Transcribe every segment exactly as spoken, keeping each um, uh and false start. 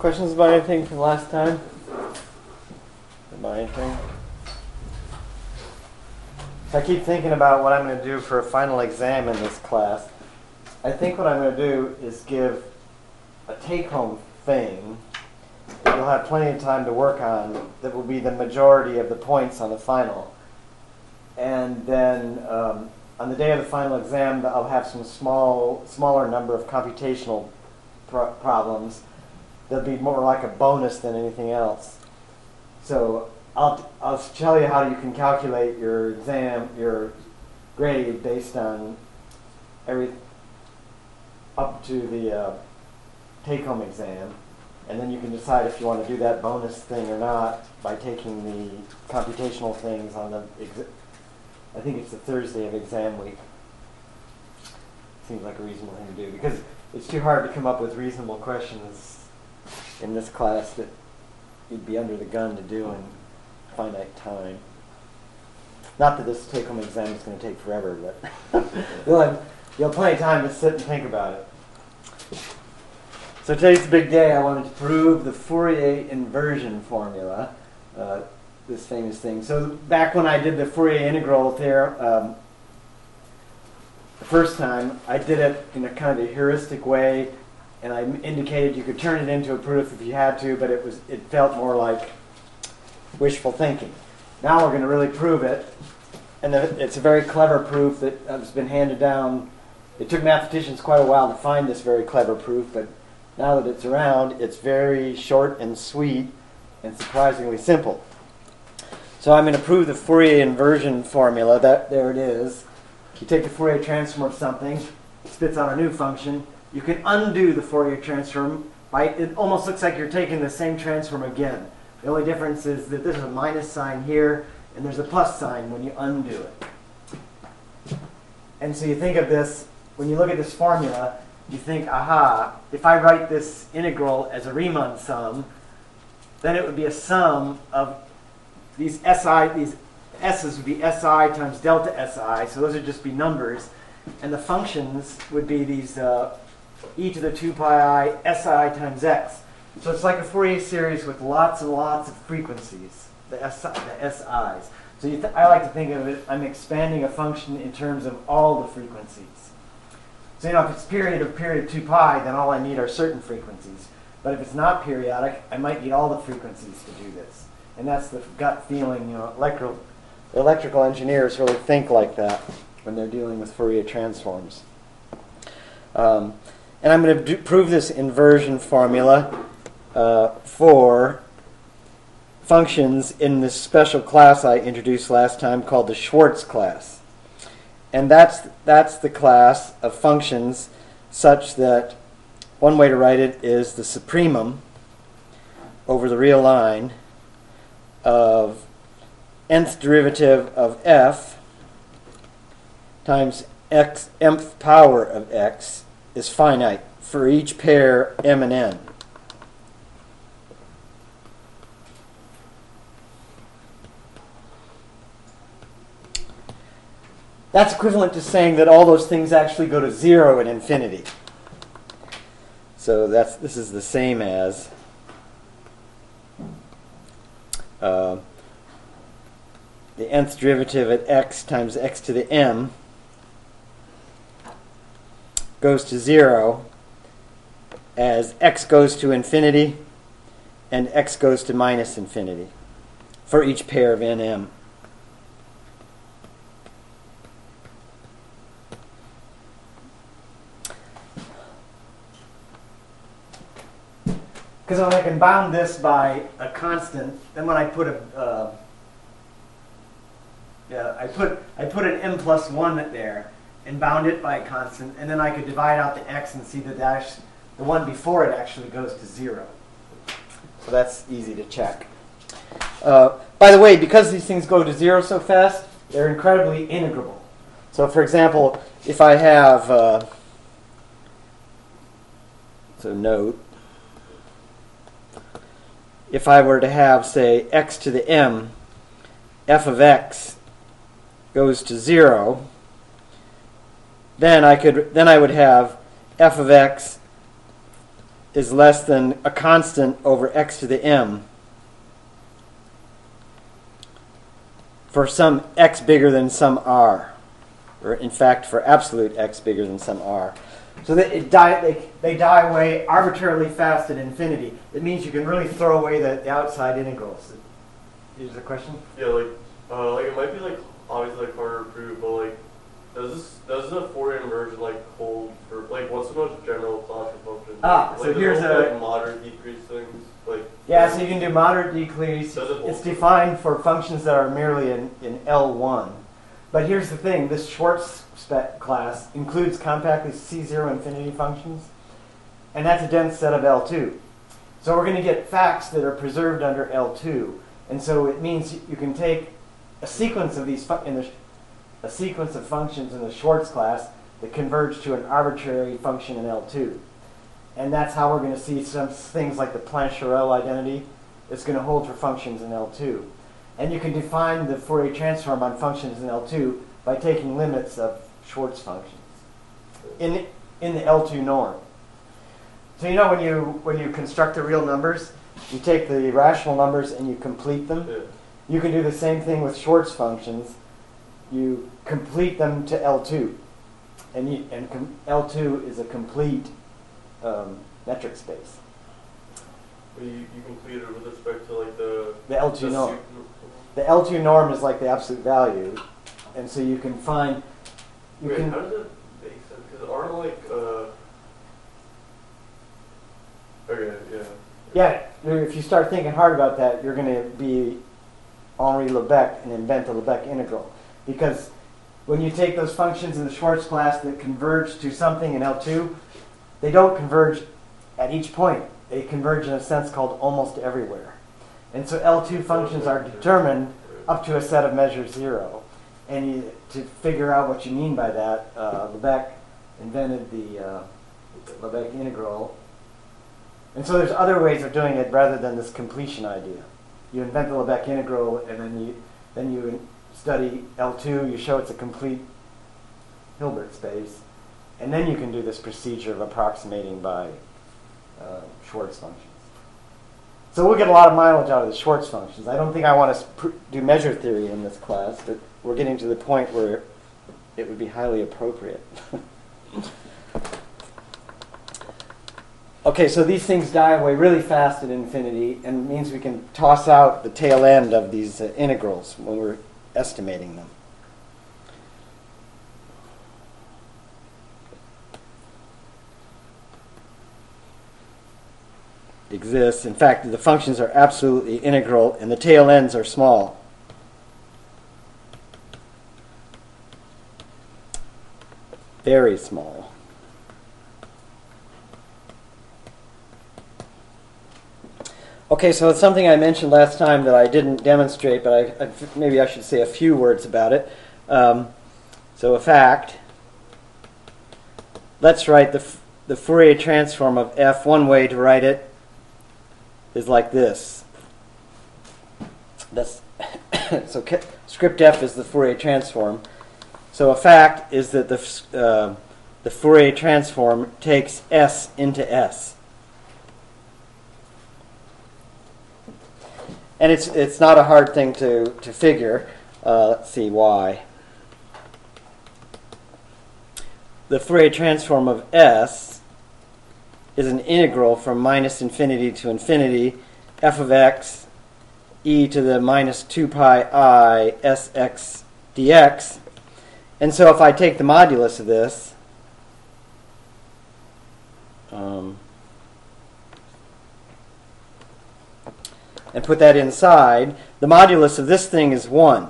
Questions about anything from last time? About anything? I keep thinking about what I'm going to do for a final exam in this class. I think what I'm going to do is give a take-home thing that you'll have plenty of time to work on that will be the majority of the points on the final. And then um, on the day of the final exam, I'll have some small, smaller number of computational pro problems. They'll be more like a bonus than anything else. So I'll, I'll tell you how you can calculate your exam, your grade based on every up to the uh, take-home exam, and then you can decide if you want to do that bonus thing or not by taking the computational things on the exa I think it's the Thursday of exam week. Seems like a reasonable thing to do because it's too hard to come up with reasonable questions in this class that you'd be under the gun to do in finite time. Not that this take-home exam is going to take forever, but you'll, have, you'll have plenty of time to sit and think about it. So today's a big day. I wanted to prove the Fourier inversion formula, uh, this famous thing. So back when I did the Fourier integral there, um, the first time, I did it in a kind of a heuristic way, and I indicated you could turn it into a proof if you had to, but it was it felt more like wishful thinking. Now we're going to really prove it, and it's a very clever proof that has been handed down. It took mathematicians quite a while to find this very clever proof, but now that it's around, it's very short and sweet and surprisingly simple. So I'm going to prove the Fourier inversion formula. That there it is. You take the Fourier transform of something, it spits out a new function. You can undo the Fourier transform by, it almost looks like you're taking the same transform again. The only difference is that there's a minus sign here, and there's a plus sign when you undo it. And so you think of this, when you look at this formula, you think, aha, if I write this integral as a Riemann sum, then it would be a sum of these Si, these S's would be Si times delta Si, so those would just be numbers. And the functions would be these uh, e to the two pi I Si times x. So it's like a Fourier series with lots and lots of frequencies, the, S, the S I's. So you th I like to think of it, I'm expanding a function in terms of all the frequencies. So you know, if it's period of period two pi, then all I need are certain frequencies. But if it's not periodic, I might need all the frequencies to do this. And that's the gut feeling, you know, electrical, electrical engineers really think like that when they're dealing with Fourier transforms. Um, and I'm going to do, prove this inversion formula uh, for functions in this special class I introduced last time called the Schwartz class. And that's, that's the class of functions such that one way to write it is the supremum over the real line of nth derivative of f times x mth power of x is finite for each pair m and n. That's equivalent to saying that all those things actually go to zero at infinity. So that's this is the same as uh, the nth derivative at x times x to the m goes to zero as x goes to infinity and x goes to minus infinity for each pair of n m. Because when I can bound this by a constant, then when I put a uh, yeah, I put I put an m plus one there and bound it by a constant, and then I could divide out the x and see that dash, the one before it actually goes to zero. So that's easy to check. Uh, by the way, because these things go to zero so fast, they're incredibly integrable. So for example, if I have uh, so note. If I were to have, say, x to the m, f of x goes to zero, then I could then I would have f of x is less than a constant over x to the m for some x bigger than some r, or in fact for absolute x bigger than some r. So that it die, they, they die away arbitrarily fast at infinity. It means you can really throw away the, the outside integrals. Is there a question? Yeah, like, uh, like it might be like obviously like harder to prove, but like, does this does the Fourier inversion like hold for like what's the most general class of functions? Ah, like, so does here's it a hold, like moderate decrease things like. yeah. So you can do moderate decrease. Does it hold? It's defined for functions that are merely in, in L one. But here's the thing: this Schwartz spec class includes compactly C zero infinity functions, and that's a dense set of L two. So we're going to get facts that are preserved under L two, and so it means you can take a sequence of these fu in the a sequence of functions in the Schwartz class that converge to an arbitrary function in L two, and that's how we're going to see some things like the Plancherel identity. It's going to hold for functions in L two. And you can define the Fourier transform on functions in L two by taking limits of Schwartz functions in, in the L two norm. So you know when you, when you construct the real numbers, you take the rational numbers and you complete them. Yeah. You can do the same thing with Schwartz functions. You complete them to L two. And, you, and com L two is a complete um, metric space. You, you complete it with respect to like the The L two the norm. su- The L two norm is like the absolute value, and so you can find. You Wait, can. how does it make sense? Because aren't like uh. Okay, yeah. Yeah, if you start thinking hard about that, you're going to be Henri Lebesgue and invent the Lebesgue integral, because when you take those functions in the Schwartz class that converge to something in L two, they don't converge at each point. They converge in a sense called almost everywhere. And so L two functions are determined up to a set of measure zero. And you, to figure out what you mean by that, uh, Lebesgue invented the uh, Lebesgue integral. And so there's other ways of doing it rather than this completion idea. You invent the Lebesgue integral, and then you then you study L two. You show it's a complete Hilbert space, and then you can do this procedure of approximating by uh, Schwartz functions. So we'll get a lot of mileage out of the Schwartz functions. I don't think I want to pr do measure theory in this class, but we're getting to the point where it would be highly appropriate. Okay, so these things die away really fast at infinity, and it means we can toss out the tail end of these uh, integrals when we're estimating them. Exists. In fact, the functions are absolutely integral, and the tail ends are small. Very small. Okay, so it's something I mentioned last time that I didn't demonstrate, but I, I, maybe I should say a few words about it. Um, so a fact. Let's write the, the Fourier transform of f. One way to write it is like this. That's so script f is the Fourier transform. So a fact is that the, uh, the Fourier transform takes S into S. And it's, it's not a hard thing to, to figure. Uh, let's see why. The Fourier transform of S is an integral from minus infinity to infinity, f of x, e to the minus two pi I sx dx. And so if I take the modulus of this, um, and put that inside, the modulus of this thing is one.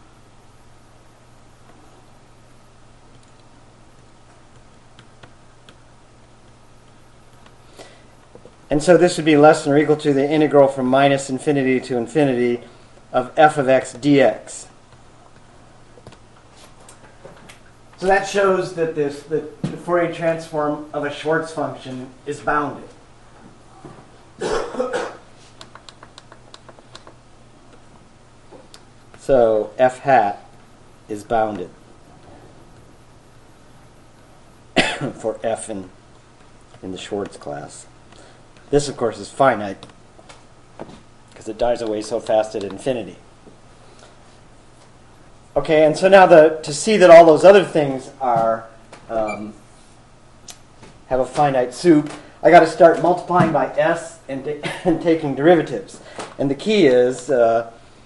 And so this would be less than or equal to the integral from minus infinity to infinity of f of x dx. So that shows that this, the, the Fourier transform of a Schwartz function is bounded. So f hat is bounded for f in, in the Schwartz class. This, of course, is finite because it dies away so fast at infinity. Okay, and so now the to see that all those other things are um, have a finite soup, I got to start multiplying by s and, and taking derivatives. And the key is, uh,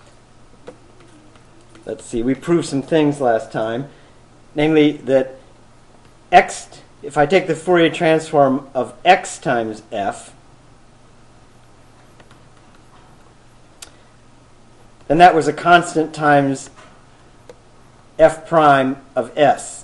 let's see, we proved some things last time, namely that x, if I take the Fourier transform of x times f, then that was a constant times f prime of s.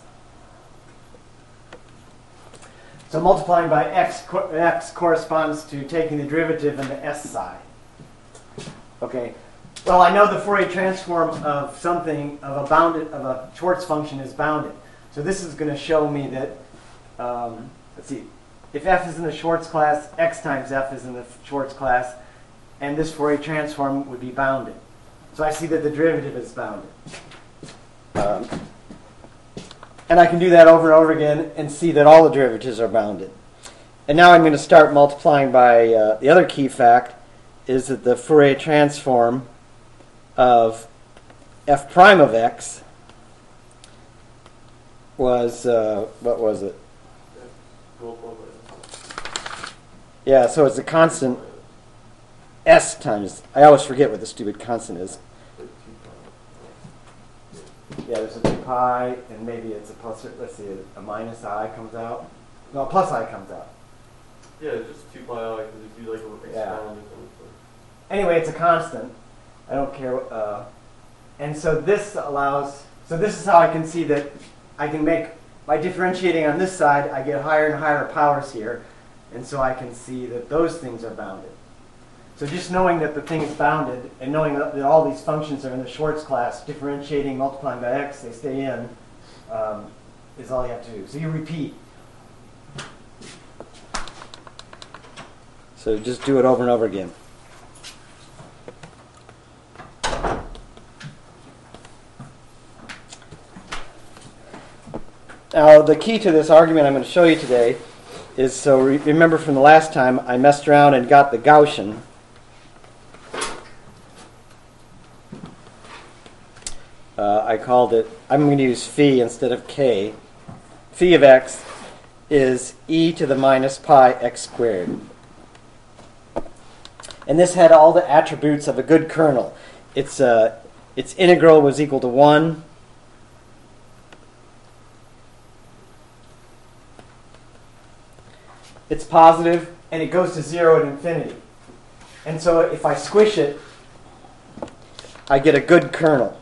So multiplying by x, x corresponds to taking the derivative in the s side. Okay. Well, I know the Fourier transform of something of a bounded of a Schwartz function is bounded. So this is going to show me that. Um, let's see. If f is in the Schwartz class, x times f is in the Schwartz class, and this Fourier transform would be bounded. So I see that the derivative is bounded. Um, and I can do that over and over again and see that all the derivatives are bounded. And now I'm going to start multiplying by uh, the other key fact is that the Fourier transform of f prime of x was, uh, what was it? Yeah, so it's a constant s times, I always forget what the stupid constant is. Yeah, there's a two pi, and maybe it's a plus, let's see, a minus I comes out. No, a plus I comes out. Yeah, it's just two pi I, because if you like expand Yeah. it. Anyway, it's a constant. I don't care. Uh, and so this allows, so this is how I can see that I can make, by differentiating on this side, I get higher and higher powers here. And so I can see that those things are bounded. So just knowing that the thing is bounded, and knowing that, that all these functions are in the Schwartz class, differentiating, multiplying by x, they stay in, um, is all you have to do. So you repeat. So just do it over and over again. Now, the key to this argument I'm going to show you today is, so re remember from the last time, I messed around and got the Gaussian. Uh, I called it, I'm going to use phi instead of k. Phi of x is e to the minus pi x squared. And this had all the attributes of a good kernel. Its, uh, its integral was equal to one. It's positive, and it goes to zero at infinity. And so if I squish it, I get a good kernel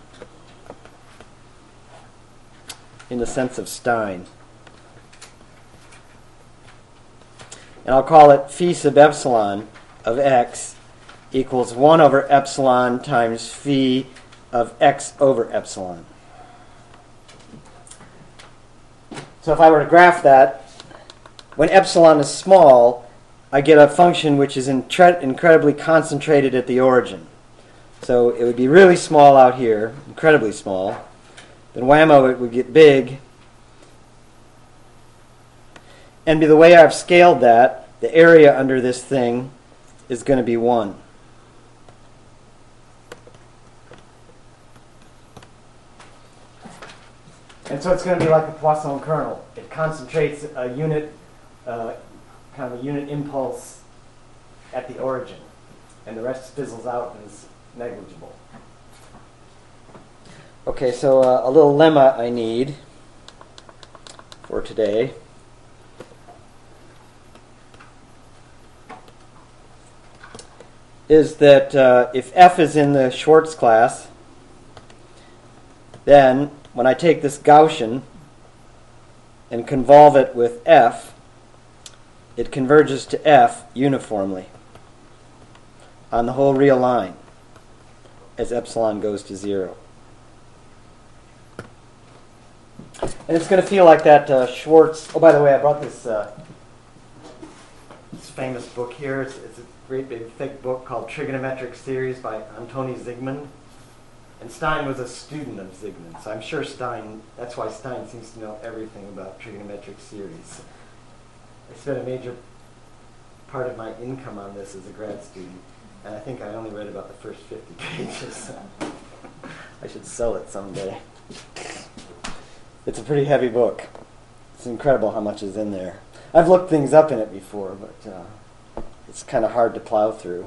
in the sense of Stein. And I'll call it phi sub epsilon of x equals one over epsilon times phi of x over epsilon. So if I were to graph that, when epsilon is small, I get a function which is incredibly concentrated at the origin. So it would be really small out here, incredibly small. Then whammo, it would get big. And by the way I've scaled that, the area under this thing is going to be one. And so it's going to be like a Poisson kernel. It concentrates a unit, uh, kind of a unit impulse at the origin. And the rest fizzles out and is negligible. Okay, so uh, a little lemma I need for today. Is that uh, if f is in the Schwartz class, then when I take this Gaussian and convolve it with f, it converges to f uniformly on the whole real line as epsilon goes to zero. And it's going to feel like that uh, Schwartz. Oh, by the way, I brought this, uh, this famous book here. It's, it's a great big thick book called Trigonometric Series by Antoni Zygmund. And Stein was a student of Zygmund, so I'm sure Stein, that's why Stein seems to know everything about trigonometric series. I spent a major part of my income on this as a grad student, and I think I only read about the first fifty pages. I should sell it someday. It's a pretty heavy book. It's incredible how much is in there. I've looked things up in it before, but uh, it's kind of hard to plow through.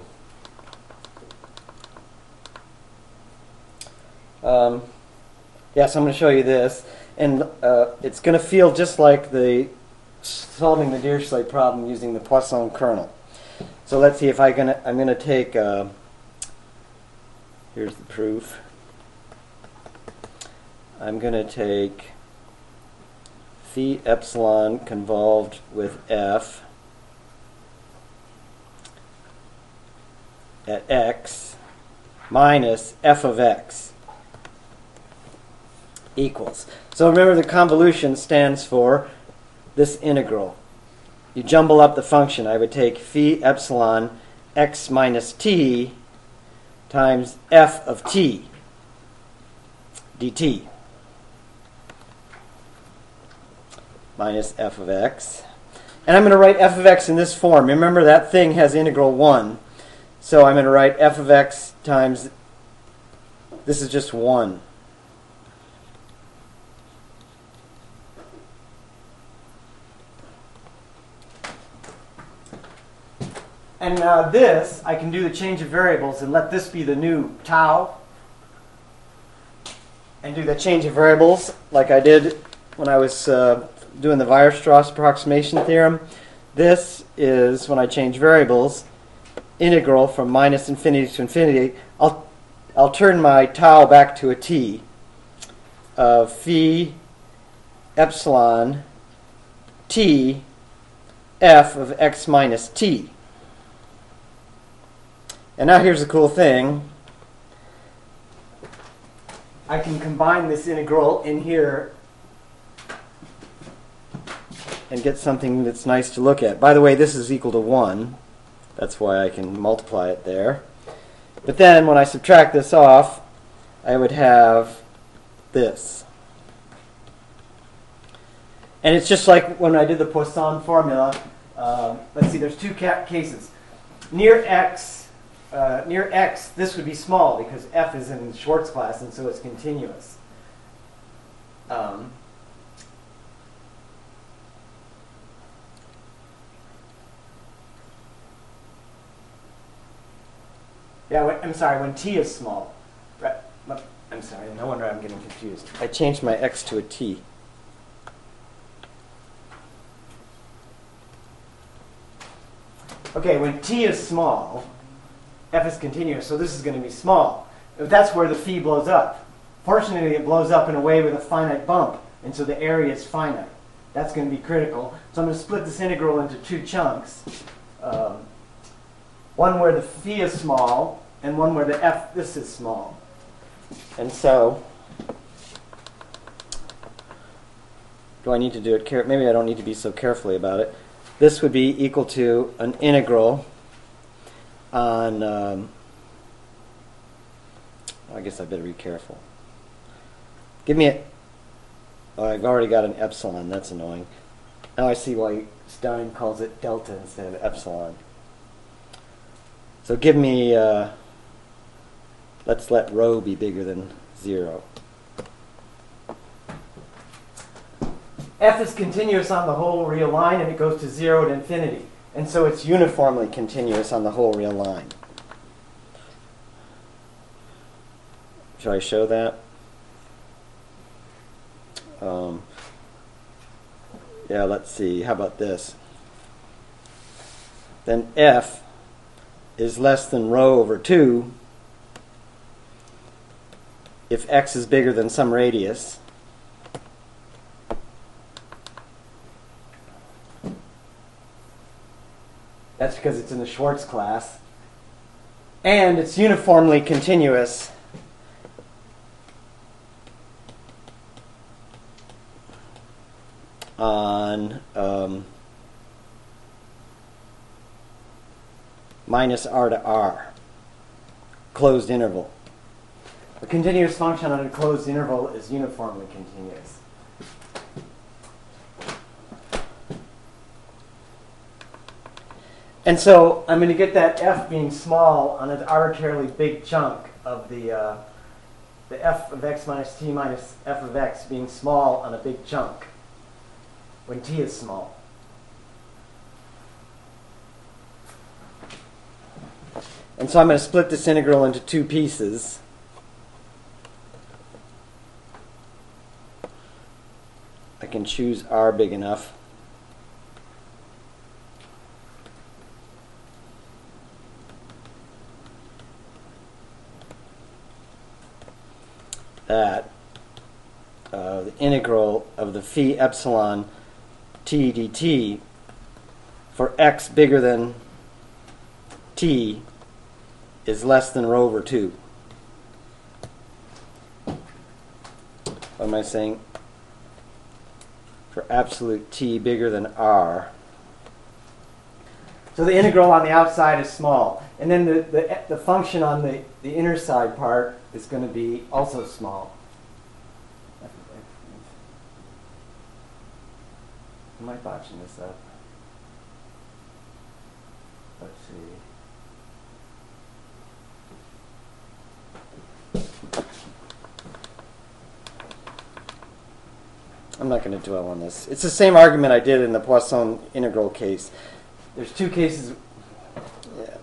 Um, yeah, so I'm going to show you this, and uh, it's going to feel just like the solving the Dirichlet problem using the Poisson kernel. So let's see if I can. I'm going to take. Uh, here's the proof. I'm going to take phi epsilon convolved with f at x minus f of x equals. So remember, the convolution stands for this integral. You jumble up the function. I would take phi epsilon x minus t times f of t dt minus f of x. And I'm going to write f of x in this form. Remember, that thing has integral one. So I'm going to write f of x times, this is just one. And now this, I can do the change of variables and let this be the new tau. And do the change of variables like I did when I was uh, doing the Weierstrass approximation theorem. This is, when I change variables, integral from minus infinity to infinity. I'll, I'll turn my tau back to a t of phi epsilon t f of x minus t. And now here's the cool thing. I can combine this integral in here and get something that's nice to look at. By the way, this is equal to one. That's why I can multiply it there. But then when I subtract this off, I would have this. And it's just like when I did the Poisson formula. Uh, let's see, there's two ca cases. Near x, uh, near x, this would be small because f is in Schwartz class, and so it's continuous. Um, Yeah, when, I'm sorry, when t is small. Right, I'm sorry, no wonder I'm getting confused. I changed my x to a t. Okay, when t is small, f is continuous, so this is going to be small. That's where the phi blows up. Fortunately, it blows up in a way with a finite bump, and so the area is finite. That's going to be critical. So I'm going to split this integral into two chunks. Um, one where the phi is small, and one where the f, this is small. And so, do I need to do it care? Maybe I don't need to be so carefully about it. This would be equal to an integral on, um, I guess I better be careful. Give me a, oh, I've already got an epsilon, that's annoying. Now I see why Stein calls it delta instead of epsilon. So give me, uh, let's let rho be bigger than zero. F is continuous on the whole real line, and it goes to zero to infinity. And so it's uniformly continuous on the whole real line. Should I show that? Um, yeah, let's see. How about this? Then F is less than rho over two if x is bigger than some radius. That's because it's in the Schwartz class. And it's uniformly continuous on um, minus r to r, closed interval. A continuous function on a closed interval is uniformly continuous. And so I'm going to get that f being small on an arbitrarily big chunk of the, uh, the f of x minus t minus f of x being small on a big chunk when t is small. And so I'm going to split this integral into two pieces. I can choose r big enough. That uh, the integral of the phi epsilon t dt for x bigger than t is less than rho over two. What am I saying? For absolute t bigger than r. So the integral on the outside is small. And then the, the, the function on the, the inner side part is going to be also small. Am I botching this up? Let's see. I'm not going to dwell on this. It's the same argument I did in the Poisson integral case. There's two cases. Yeah.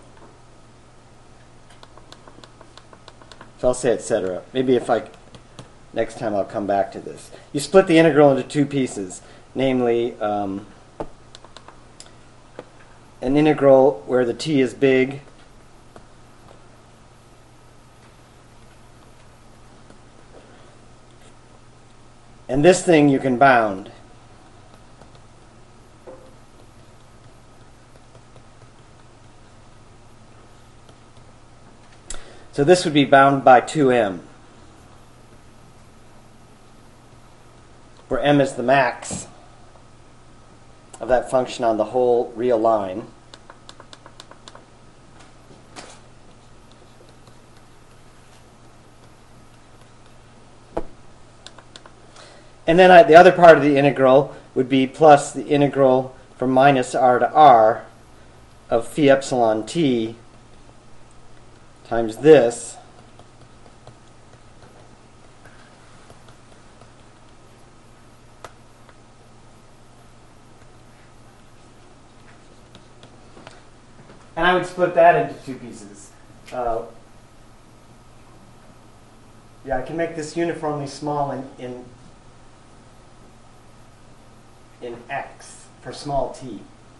So I'll say et cetera. Maybe if I, next time I'll come back to this. You split the integral into two pieces, namely um, an integral where the t is big and this thing you can bound. So this would be bound by two m, where m is the max of that function on the whole real line. And then I, the other part of the integral would be plus the integral from minus r to r of phi epsilon t times this and I would split that into two pieces. Uh, yeah, I can make this uniformly small in, in in x for small t.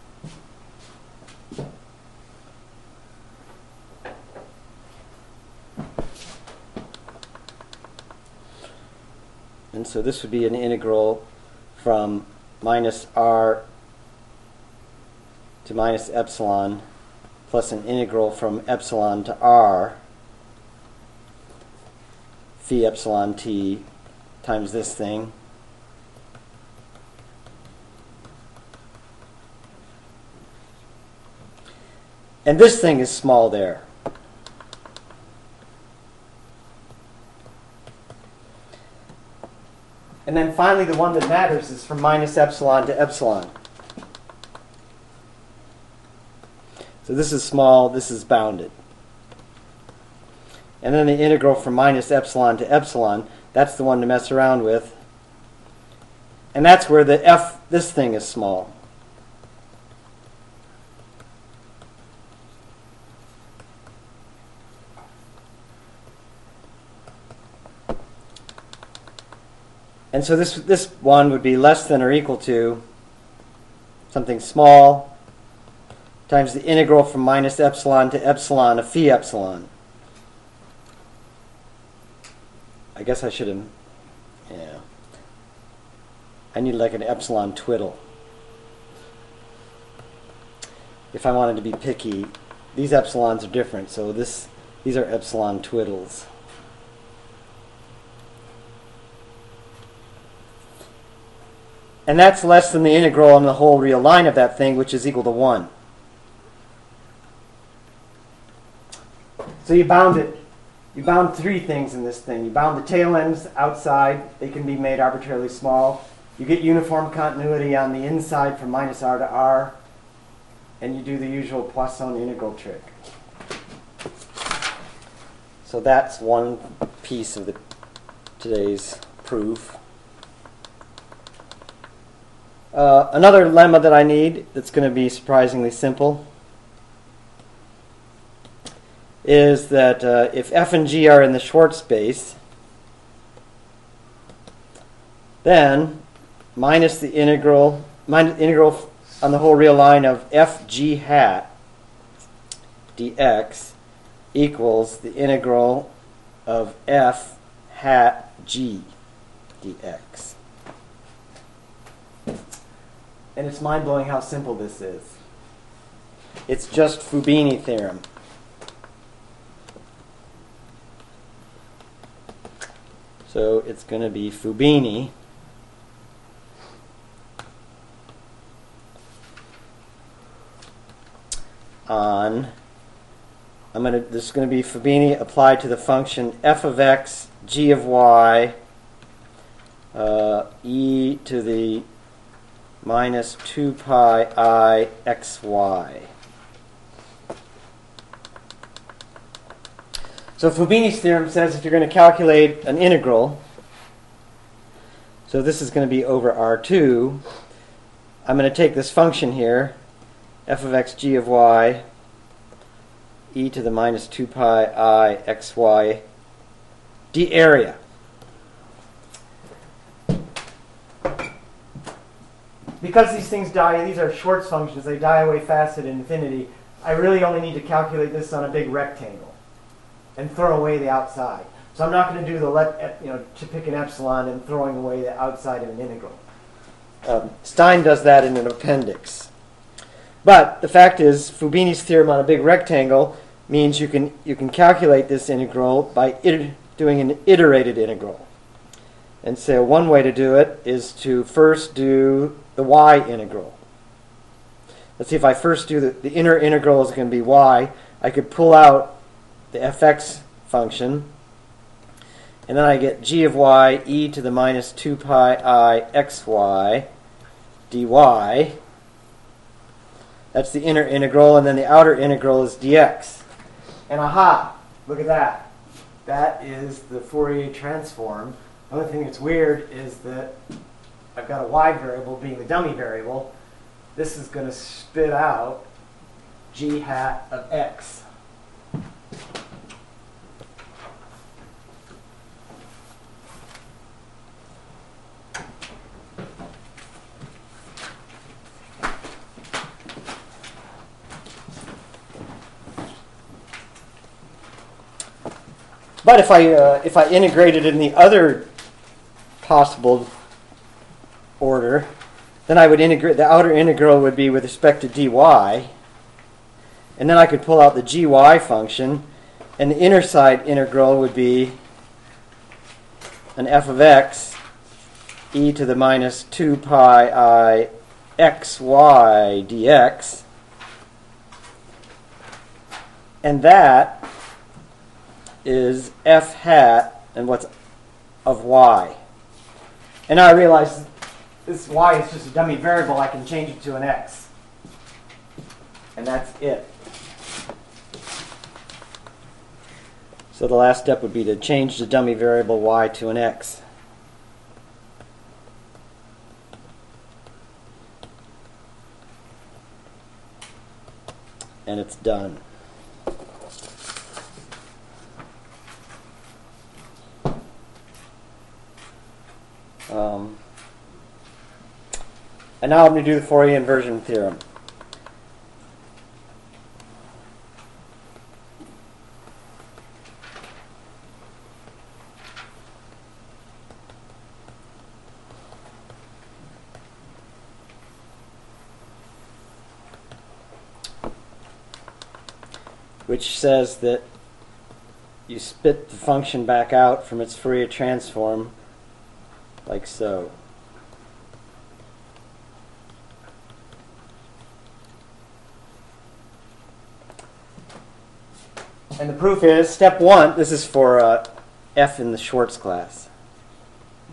And so this would be an integral from minus r to minus epsilon plus an integral from epsilon to r phi epsilon t times this thing. And this thing is small there. And then finally, the one that matters is from minus epsilon to epsilon. So this is small, this is bounded. And then the integral from minus epsilon to epsilon, that's the one to mess around with. And that's where the f, this thing is small. And so this, this one would be less than or equal to something small times the integral from minus epsilon to epsilon of phi epsilon. I guess I should have, yeah. I need like an epsilon twiddle. If I wanted to be picky, these epsilons are different, so this, these are epsilon twiddles. And that's less than the integral on the whole real line of that thing, which is equal to one. So you bound it. You bound three things in this thing. You bound the tail ends outside. They can be made arbitrarily small. You get uniform continuity on the inside from minus r to r. and you do the usual Poisson integral trick. So that's one piece of the today's proof. Uh, another lemma that I need that's going to be surprisingly simple is that uh, if f and g are in the Schwartz space, then minus the integral, minus the integral on the whole real line of f g hat dx equals the integral of f hat g dx. And it's mind-blowing how simple this is. It's just Fubini theorem. So it's going to be Fubini on, I'm going to, this is going to be Fubini applied to the function f of x, g of y, uh, e to the minus two pi I xy. So Fubini's theorem says if you're going to calculate an integral, so this is going to be over R two, I'm going to take this function here, f of x, g of y, e to the minus two pi I xy, d area. Because these things die, these are Schwartz functions, they die away fast at infinity, I really only need to calculate this on a big rectangle and throw away the outside. So I'm not going to do the let, you know, to pick an epsilon and throwing away the outside of an integral. Um, Stein does that in an appendix. But the fact is, Fubini's theorem on a big rectangle means you can you can calculate this integral by iter doing an iterated integral. And so one way to do it is to first do the y integral. Let's see, if I first do the, the inner integral is going to be y, I could pull out the fx function, and then I get g of y e to the minus two pi I xy dy. That's the inner integral, and then the outer integral is dx. And aha, look at that. That is the Fourier transform. The only thing that's weird is that I've got a y variable being the dummy variable. This is going to spit out g hat of x. But if I uh, if I integrate it in the other possible order, then I would integrate, the outer integral would be with respect to dy, and then I could pull out the gy function, and the inner side integral would be an f of x e to the minus two pi I xy dx, and that is f hat and what's of y. And now I realize this y is just a dummy variable. I can change it to an x. And that's it. So the last step would be to change the dummy variable y to an x. And it's done. Um, and now I'm going to do the Fourier inversion theorem. Which says that you spit the function back out from its Fourier transform like so. And the proof is, step one, this is for uh, F in the Schwartz class.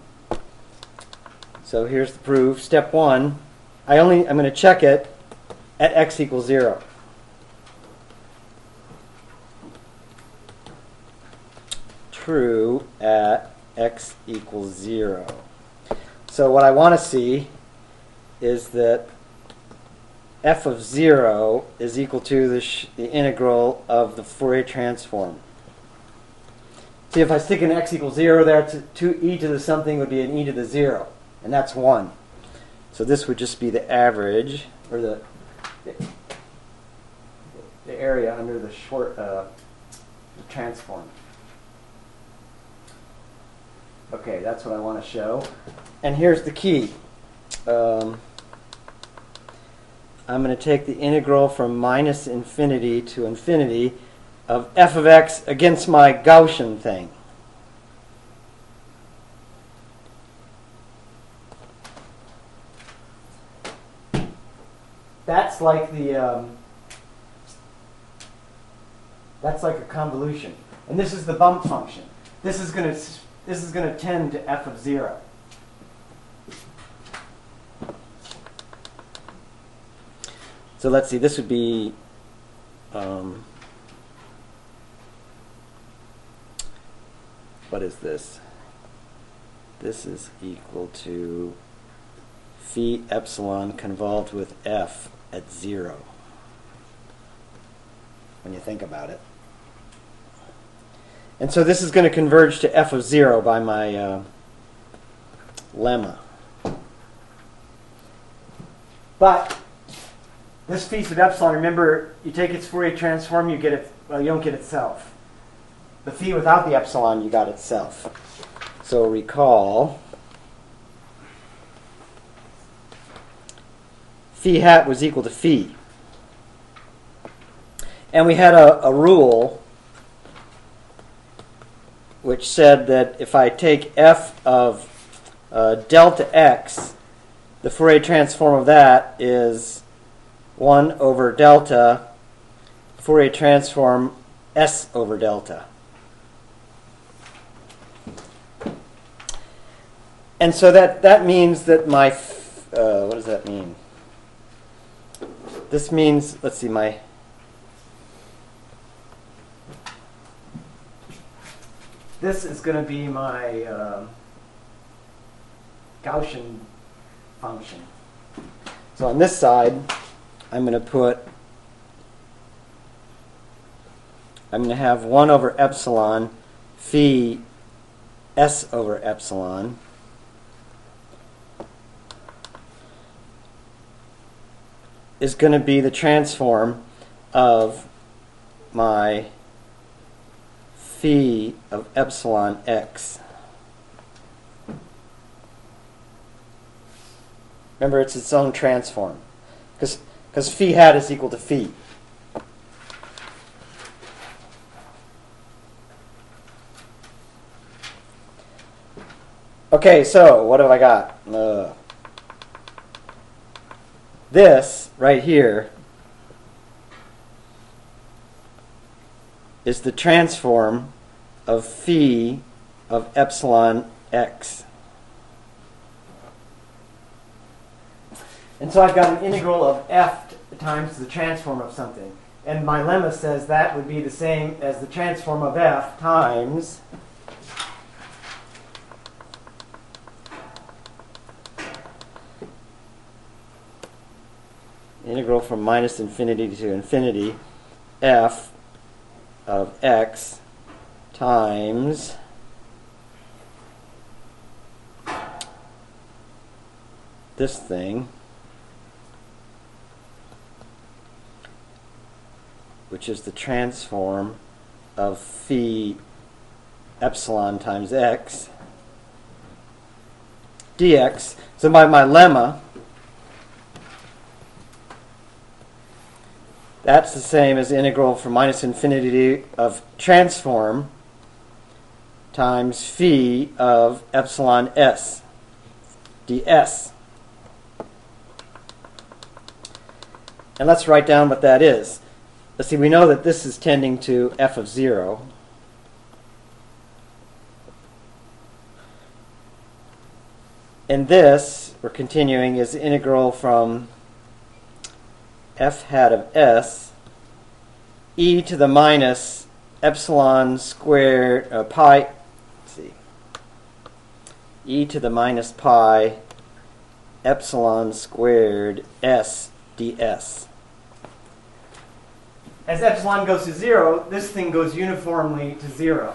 So here's the proof. Step one, I only, I'm going to check it at x equals zero. True at x equals zero. So what I want to see is that f of zero is equal to the, sh the integral of the Fourier transform. See, if I stick an x equals zero there, to, to e to the something would be an e to the zero, and that's one. So this would just be the average, or the, the area under the short uh, the transform. Okay, that's what I want to show. And here's the key. Um, I'm going to take the integral from minus infinity to infinity of f of x against my Gaussian thing. That's like the um, that's like a convolution, and this is the bump function. This is going to this is going to tend to f of zero. So let's see. This would be um, what is this? This is equal to phi epsilon convolved with f at zero, when you think about it. And so this is going to converge to f of zero by my uh, lemma. But this phi sub epsilon, remember, you take its Fourier transform, you get it, well, you don't get itself. The phi without the epsilon, you got itself. So recall, phi hat was equal to phi. And we had a, a rule which said that if I take f of uh, delta x, the Fourier transform of that is one over delta Fourier transform s over delta. And so that, that means that my, uh, what does that mean? This means, let's see, my, this is going to be my uh, Gaussian function. So on this side, I'm going to put, I'm going to have one over epsilon phi s over epsilon is going to be the transform of my phi of epsilon x. Remember, it's its own transform, because because phi hat is equal to phi. Okay, so what have I got? Uh, this right here is the transform of phi of epsilon x. And so I've got an integral of f times the transform of something. And my lemma says that would be the same as the transform of f times integral from minus infinity to infinity f of x times this thing, which is the transform of phi epsilon times x dx. So by my lemma, that's the same as integral from minus infinity of transform times phi of epsilon s ds. And let's write down what that is. Let's see, we know that this is tending to f of zero. And this, we're continuing, is integral from f hat of s e to the minus epsilon squared uh, pi. Let's see, e to the minus pi epsilon squared s ds. As epsilon goes to zero, this thing goes uniformly to zero.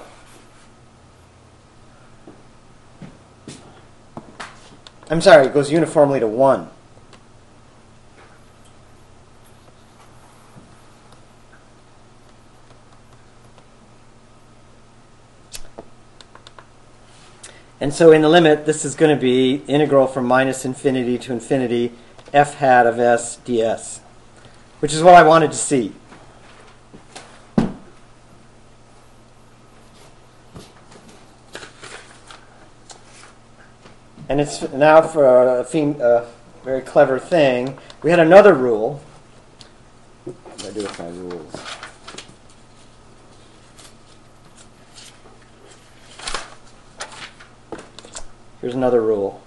I'm sorry, it goes uniformly to one. And so in the limit, this is going to be integral from minus infinity to infinity f hat of s ds, which is what I wanted to see. And it's now for a theme, uh, very clever thing. We had another rule. What do I do with my rules? Here's another rule.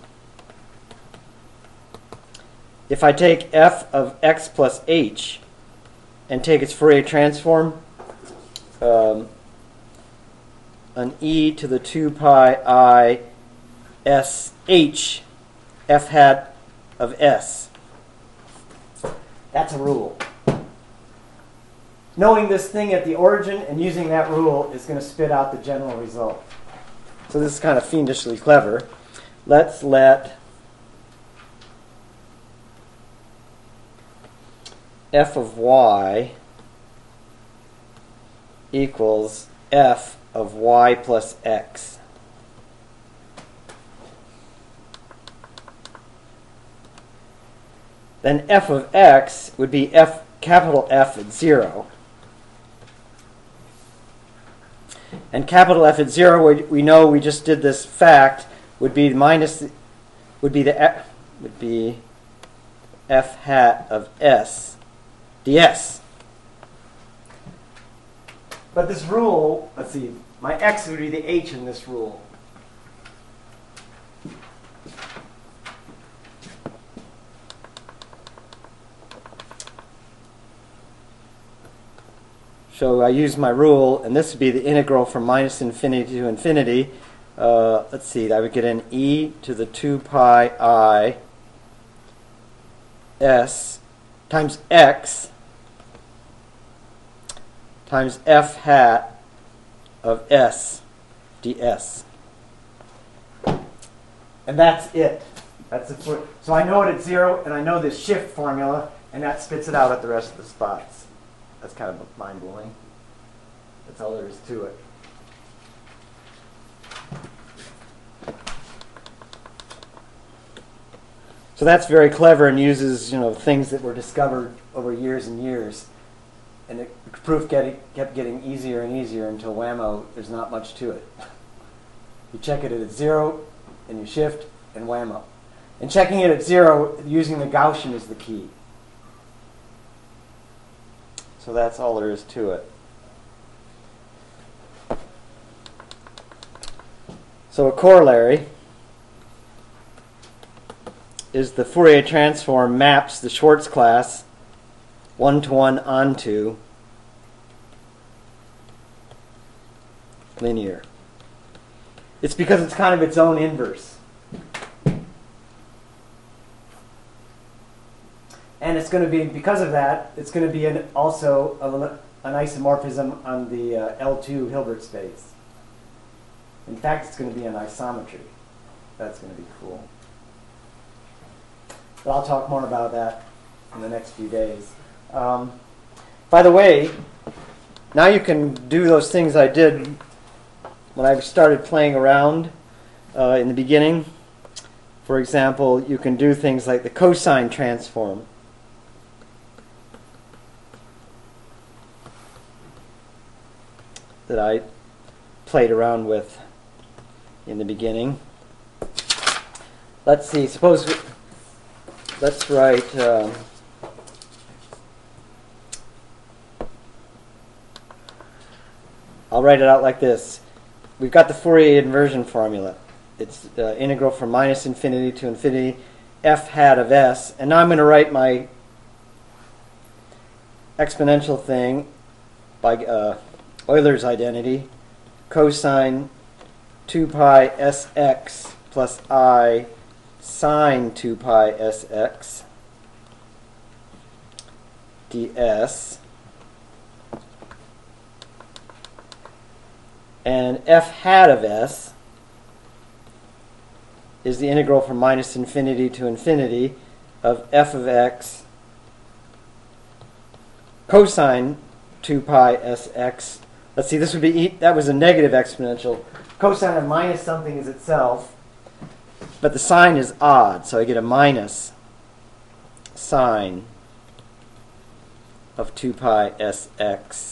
If I take f of x plus h and take its Fourier transform, um, an e to the two pi I s h f hat of s. That's a rule. Knowing this thing at the origin and using that rule is going to spit out the general result. So this is kind of fiendishly clever. Let's let f of y equals f of y plus x. Then f of x would be f capital F at zero. And capital F at zero, we, we know we just did this fact, would be minus, would be the f, would be f hat of s ds. But this rule, let's see, my x would be the h in this rule. So I use my rule, and this would be the integral from minus infinity to infinity. Uh, let's see, I would get an e to the two pi I s times x times f hat of s ds. And that's it. That's the so I know it at zero, and I know this shift formula, and that spits it out at the rest of the spots. That's kind of mind-blowing. That's all there is to it. So that's very clever and uses, you know, things that were discovered over years and years. And the proof get, kept getting easier and easier until whammo, there's not much to it. You check it at zero, and you shift, and whammo. And checking it at zero using the Gaussian is the key. So that's all there is to it. So a corollary is the Fourier transform maps the Schwartz class one-to-one onto linear. It's because it's kind of its own inverse. And it's going to be, because of that, it's going to be an, also a, an isomorphism on the uh, L two Hilbert space. In fact, it's going to be an isometry. That's going to be cool. But I'll talk more about that in the next few days. Um, by the way, now you can do those things I did when I started playing around uh, in the beginning. For example, you can do things like the cosine transform. That I played around with in the beginning. Let's see, suppose we, let's write um, I'll write it out like this. We've got the Fourier inversion formula. It's uh, integral from minus infinity to infinity f hat of s, and now I'm going to write my exponential thing by uh, Euler's identity, cosine two pi sx plus I sine two pi sx ds, and f hat of s is the integral from minus infinity to infinity of f of x cosine two pi sx. Let's see, this would be, e that was a negative exponential. Cosine of minus something is itself, but the sign is odd, so I get a minus sine of two pi sx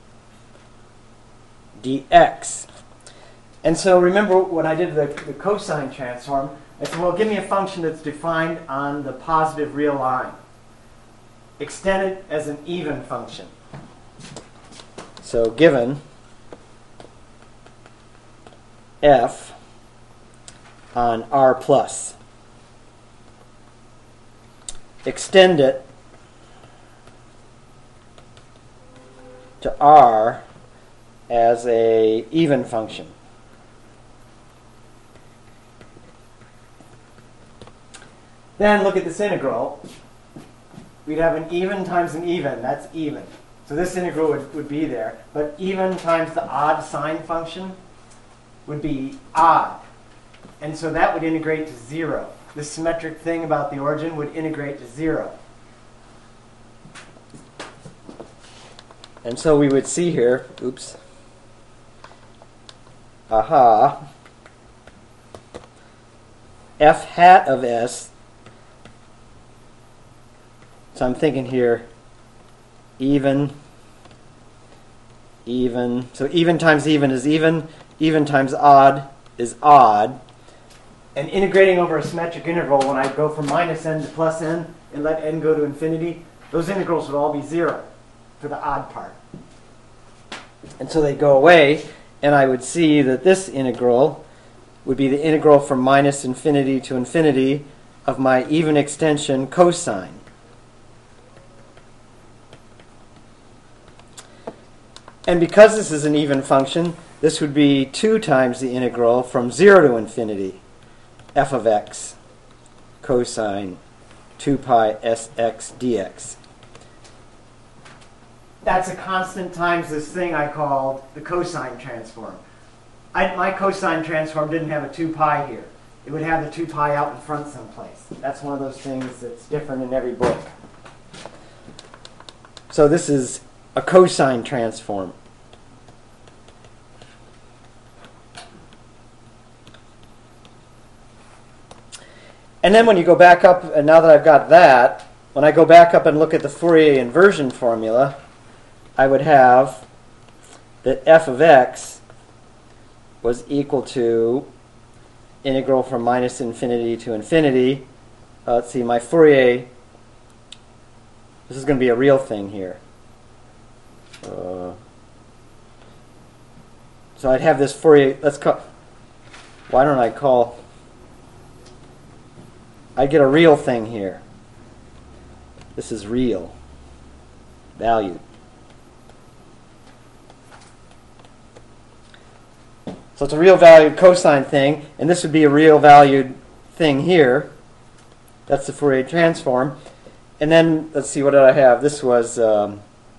dx. And so remember when I did the, the cosine transform, I said, well, give me a function that's defined on the positive real line. Extend it as an even function. So given f on r plus, extend it to r as a even function. Then look at this integral. We'd have an even times an even. That's even. So this integral would, would be there. But even times the odd sine function would be odd. And so that would integrate to zero. This symmetric thing about the origin would integrate to zero. And so we would see here, oops, aha, f hat of s. So I'm thinking here, even, even. So even times even is even. Even times odd is odd. And integrating over a symmetric interval, when I go from minus n to plus n and let n go to infinity, those integrals would all be zero for the odd part. And so they go away, and I would see that this integral would be the integral from minus infinity to infinity of my even extension cosine. And because this is an even function, this would be two times the integral from zero to infinity, f of x cosine two pi sx dx. That's a constant times this thing I called the cosine transform. I, my cosine transform didn't have a two pi here. It would have the two pi out in front someplace. That's one of those things that's different in every book. So this is a cosine transform. And then when you go back up, and now that I've got that, when I go back up and look at the Fourier inversion formula, I would have that f of x was equal to integral from minus infinity to infinity. Uh, let's see, my Fourier, this is going to be a real thing here. Uh, so I'd have this Fourier, let's call, why don't I call, I get a real thing here. This is real, valued. So it's a real valued cosine thing, and this would be a real valued thing here. That's the Fourier transform. And then, let's see, what did I have? This was um,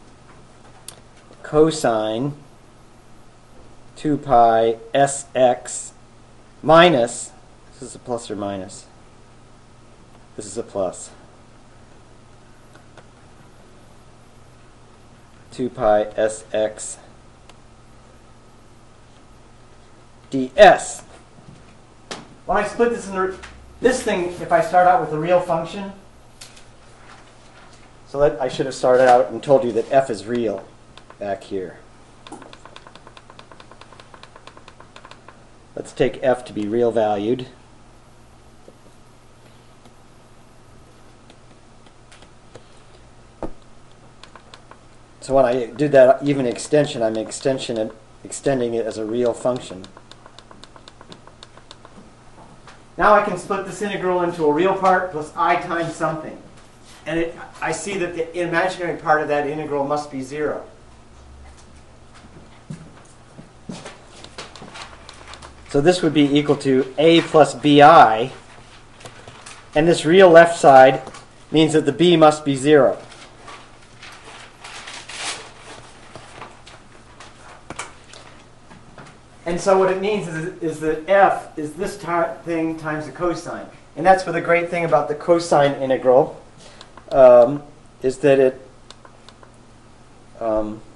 cosine two pi sx minus, this is a plus or minus? This is a plus. two pi sx ds. When I split this into this thing, if I start out with a real function, so that I should have started out and told you that f is real back here. Let's take f to be real valued. So when I do that even extension, I'm extension and extending it as a real function. Now I can split this integral into a real part plus I times something. And it, I see that the imaginary part of that integral must be zero. So this would be equal to a plus bi. And this real left side means that the b must be zero. And so what it means is, is that f is this thing times the cosine. And that's what the great thing about the cosine integral um, is that it um,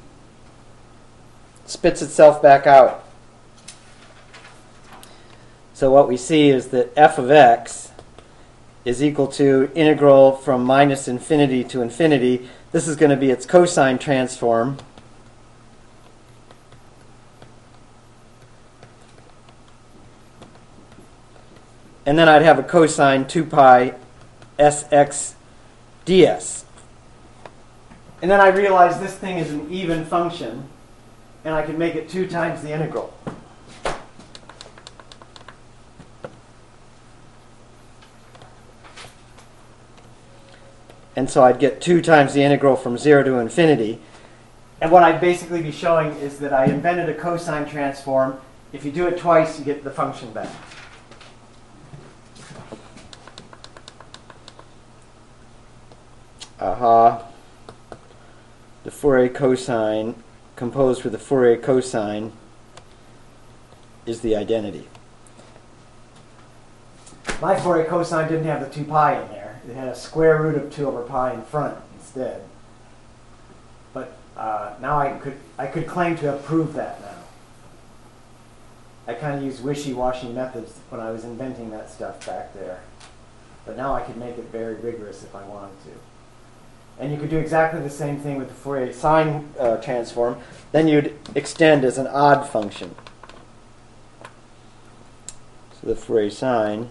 spits itself back out. So what we see is that f of x is equal to integral from minus infinity to infinity. This is going to be its cosine transform. And then I'd have a cosine two pi sx ds. And then I realize this thing is an even function, and I can make it two times the integral. And so I'd get two times the integral from zero to infinity. And what I'd basically be showing is that I invented a cosine transform. If you do it twice, you get the function back. Aha. The Fourier cosine composed with the Fourier cosine is the identity. My Fourier cosine didn't have the two pi in there. It had a square root of two over pi in front instead. But uh, now I could I could claim to have proved that now. I kind of used wishy-washy methods when I was inventing that stuff back there. But now I could make it very rigorous if I wanted to. And you could do exactly the same thing with the Fourier sine uh, transform. Then you'd extend as an odd function. So the Fourier sine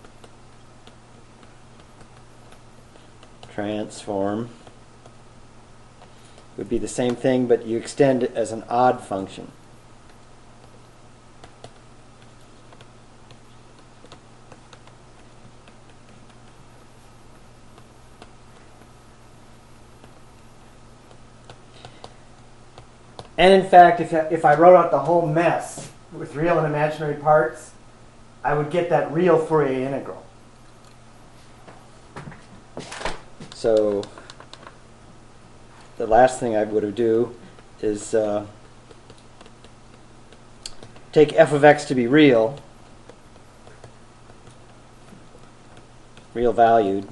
transform would be the same thing, but you extend it as an odd function. And in fact, if, if I wrote out the whole mess with real and imaginary parts, I would get that real Fourier integral. So the last thing I would do is uh, take f of x to be real, real valued.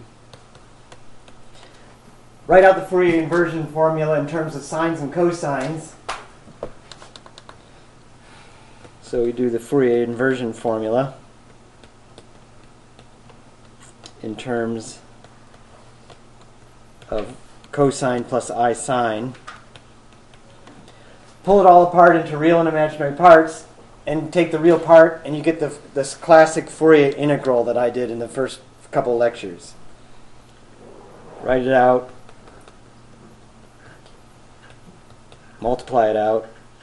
Write out the Fourier inversion formula in terms of sines and cosines. So we do the Fourier inversion formula in terms of cosine plus I sine. Pull it all apart into real and imaginary parts, and take the real part, and you get the, this classic Fourier integral that I did in the first couple lectures. Write it out, multiply it out.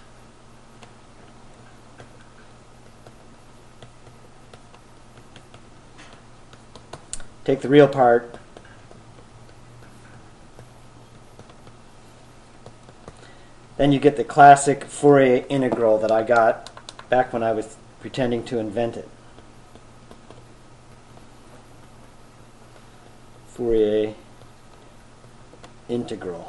Take the real part, then you get the classic Fourier integral that I got back when I was pretending to invent it. Fourier integral.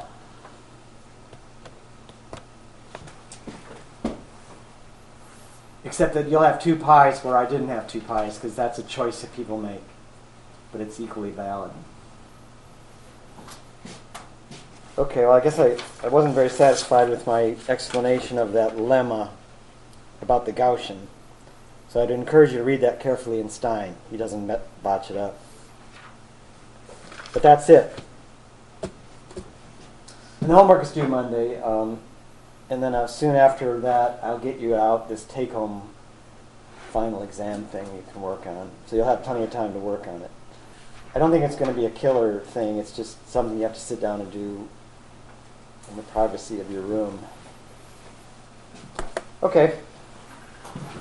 Except that you'll have two pi's where I didn't have two pi's, because that's a choice that people make. But it's equally valid. Okay, well, I guess I, I wasn't very satisfied with my explanation of that lemma about the Gaussian. So I'd encourage you to read that carefully in Stein. He doesn't met, botch it up. But that's it. And the homework is due Monday. Um, and then uh, soon after that, I'll get you out this take-home final exam thing you can work on. So you'll have plenty of time to work on it. I don't think it's going to be a killer thing. It's just something you have to sit down and do in the privacy of your room. Okay.